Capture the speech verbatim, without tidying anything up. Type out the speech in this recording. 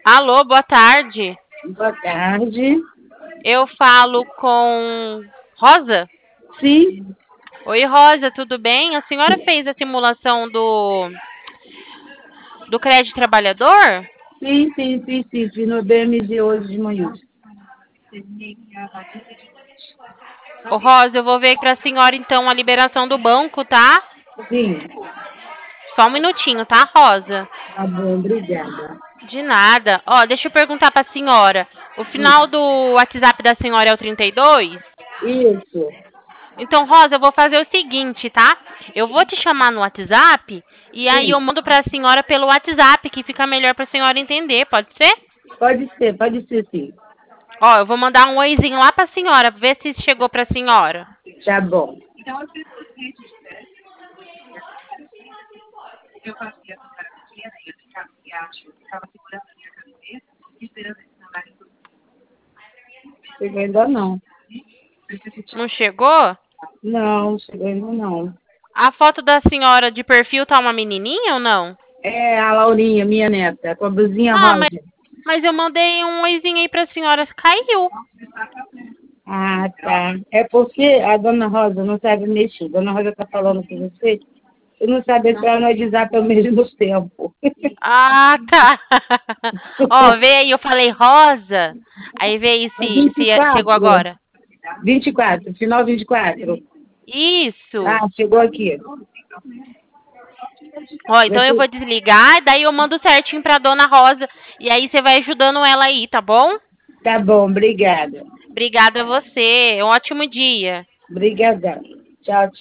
Alô, boa tarde. Boa tarde. Eu falo com Rosa? Sim, Oi, Rosa, tudo bem? A senhora fez a simulação do do crédito trabalhador? sim, sim, sim, sim. Fui no B M de hoje de manhã. Ô, Rosa, eu vou ver para a senhora então a liberação do banco, tá? Sim, Só um minutinho, tá, Rosa? tá bom, obrigada. De nada. Ó, deixa eu perguntar para a senhora. O final do WhatsApp da senhora é o trinta e dois? Isso, Então, Rosa, eu vou fazer o seguinte, tá? Eu vou te chamar no WhatsApp e aí eu sim. mando para a senhora pelo WhatsApp, que fica melhor para a senhora entender, pode ser? Pode ser, pode ser, sim. Ó, eu vou mandar um oizinho lá para a senhora, ver se chegou para a senhora. Tá bom. Chegou ainda não. Não chegou? Não, chegou ainda não. A foto da senhora de perfil tá uma menininha ou não? É a Laurinha, minha neta, com a blusinha Ah, mas, rosa. mas eu mandei um oizinho aí para a senhora, caiu. Ah, tá. É porque a dona Rosa não sabe mexer. A dona Rosa tá falando com você. Eu não sabe entrar no WhatsApp ao mesmo tempo. Ah, tá. Ó, vê aí, eu falei Rosa. Aí vê aí É se, se chegou vinte e quatro. agora. vinte e quatro, final vinte e quatro. Isso. Ah, chegou aqui. Ó, então eu vou Você- desligar, daí eu mando certinho pra dona Rosa. E aí você vai ajudando ela aí, tá bom? Tá bom, obrigada. Obrigada a você. Um ótimo dia. Obrigadão. Tchau, tchau.